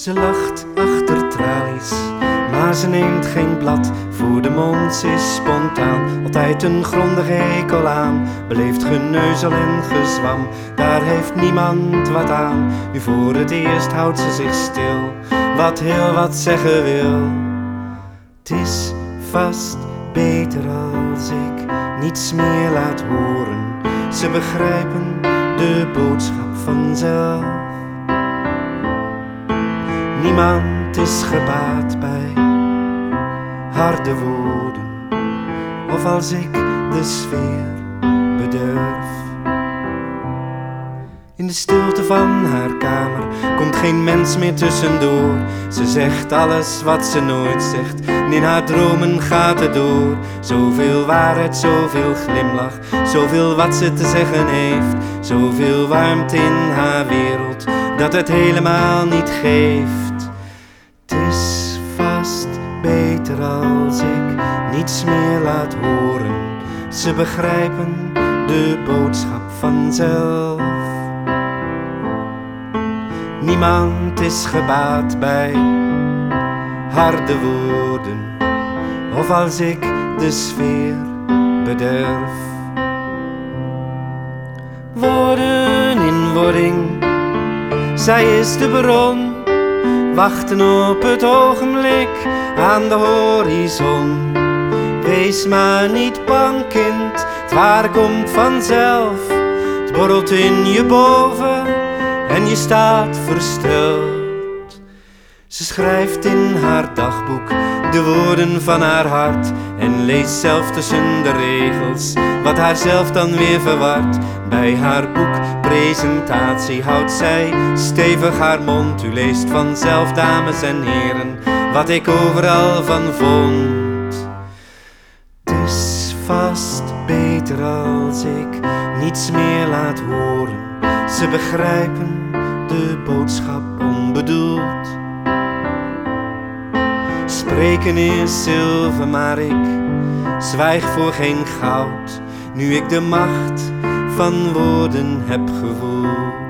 Ze lacht achter tralies, maar ze neemt geen blad voor de mond. Ze is spontaan, altijd een grondige hekel aan. Beleefd geneuzel en gezwam, daar heeft niemand wat aan. Nu voor het eerst houdt ze zich stil, wat heel wat zeggen wil. Het is vast beter als ik niets meer laat horen. Ze begrijpen de boodschap vanzelf. Niemand is gebaat bij harde woorden, of als ik de sfeer bederf. In de stilte van haar kamer komt geen mens meer tussendoor. Ze zegt alles wat ze nooit zegt, en in haar dromen gaat het door. Zoveel waarheid, zoveel glimlach, zoveel wat ze te zeggen heeft. Zoveel warmte in haar wereld, dat het helemaal niet geeft. Het is vast beter als ik niets meer laat horen. Ze begrijpen de boodschap vanzelf. Niemand is gebaat bij harde woorden, of als ik de sfeer bederf. Woorden in wording, zij is de bron. Wachten op het ogenblik aan de horizon. Wees maar niet bang, kind, het waar komt vanzelf. Het borrelt in je boven en je staat versteld. Ze schrijft in haar dagboek de woorden van haar hart en leest zelf tussen de regels wat haar zelf dan weer verwart. Bij haar boekpresentatie houdt zij stevig haar mond. U leest vanzelf, dames en heren, wat ik overal van vond. Het is vast beter als ik niets meer laat horen. Ze begrijpen de boodschap onbedoeld. Spreken is zilver, maar ik zwijg voor geen goud, nu ik de macht van woorden heb gevoeld.